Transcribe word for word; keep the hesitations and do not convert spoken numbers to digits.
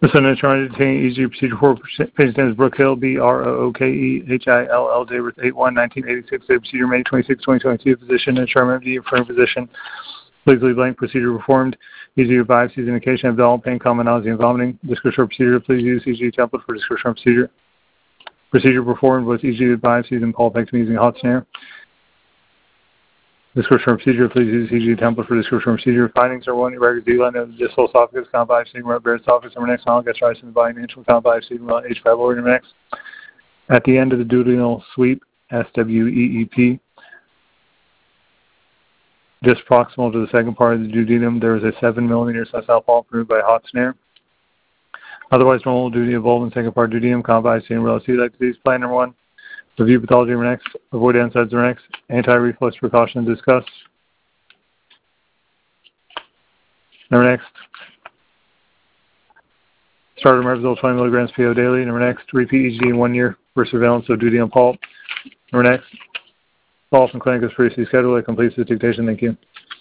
The Senate trying to obtain E G procedure for patient name is Brooke Hill, B R O O K E H I L L, date birth eight one nineteen eighty-six, date procedure May twenty-sixth, twenty twenty-two, physician and term M D, affirmed physician, legally blank, procedure performed, E G biopsies, indication of abdominal pain, common nausea and vomiting, description of procedure, please use E G template for description of procedure. Procedure performed was E G biopsies and pulpectomy using hot snare. Description of procedure, please use E G template for description of procedure. Findings are one, irregular D-line of the distal esophagus, count biopsy, bare esophagus, number next, non gastritis in the body, natural count biopsy, H pylori, number next. At the end of the duodenal sweep, S W E E P, just proximal to the second part of the duodenum, there is a seven millimeter sessile polyp removed by hot snare. Otherwise, normal duodenal bulb and second part duodenum, count biopsy, and relative celiac disease. Plan number one. Review pathology number next. Avoid NSAIDs number next. Anti-reflux precaution discussed. Number next. Start omeprazole twenty milligrams P O daily. Number next. Repeat E G in one year for surveillance of duodenal polyp. Number next. Follow-up in clinic as previously scheduled. It completes the dictation. Thank you.